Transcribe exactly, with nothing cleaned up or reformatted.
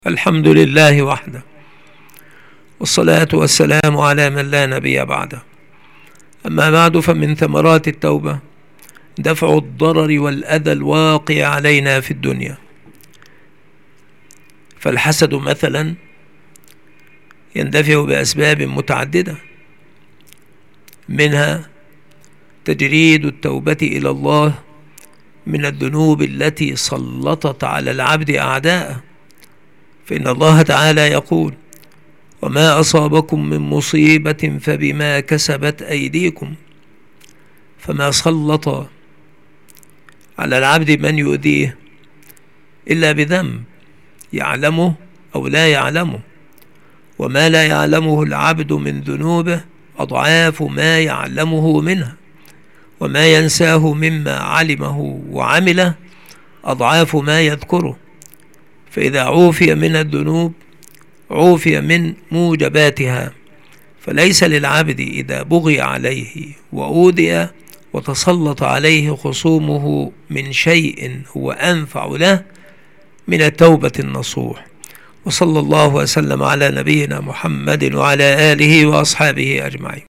الحمد لله وحده، والصلاة والسلام على من لا نبي بعده. أما بعد، فمن ثمرات التوبة دفع الضرر والأذى الواقع علينا في الدنيا. فالحسد مثلا يندفع بأسباب متعددة، منها تجريد التوبة إلى الله من الذنوب التي سلطت على العبد أعداءه، فإن الله تعالى يقول: وما أصابكم من مصيبة فبما كسبت أيديكم. فما سلط على العبد من يؤذيه إلا بذنب يعلمه أو لا يعلمه، وما لا يعلمه العبد من ذنوبه أضعاف ما يعلمه منها، وما ينساه مما علمه وعمله أضعاف ما يذكره. فإذا عوفي من الذنوب عوفي من موجباتها، فليس للعبد إذا بغي عليه وأوذي وتسلط عليه خصومه من شيء هو أنفع له من التوبة النصوح. وصلى الله وسلم على نبينا محمد وعلى آله وأصحابه أجمعين.